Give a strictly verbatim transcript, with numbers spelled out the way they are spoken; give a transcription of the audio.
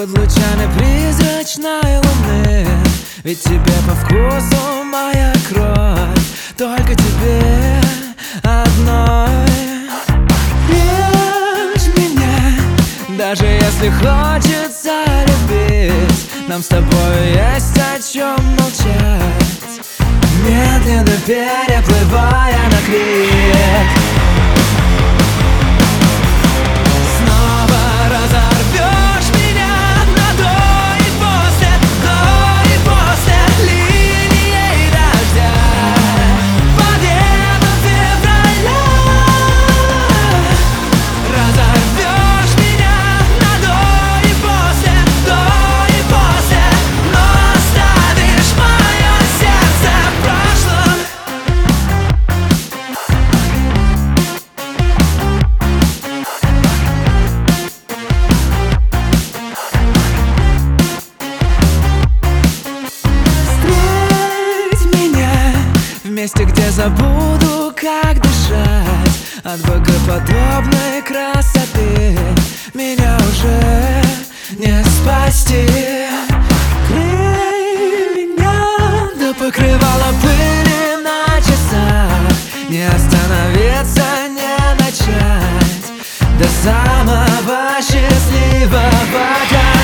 под лучами призрачной луны. Ведь тебе по вкусу моя кровь, только тебе одной. Режь меня, даже если хочется любить. Нам с тобой есть о чем молчать, медленно переплывая на крик. Снова разорвешь меня на до и после, до и после линией дождя. Победу февраля. Разорвешь меня на до и после, до и после, но оставишь мое сердце в прошлом. Встреть меня в месте, где забуду, как дышать от богоподобной красоты. Меня уже не спасти. Крей меня до покрывала пыли на часах, не остановиться, не начать до самого счастливого конца.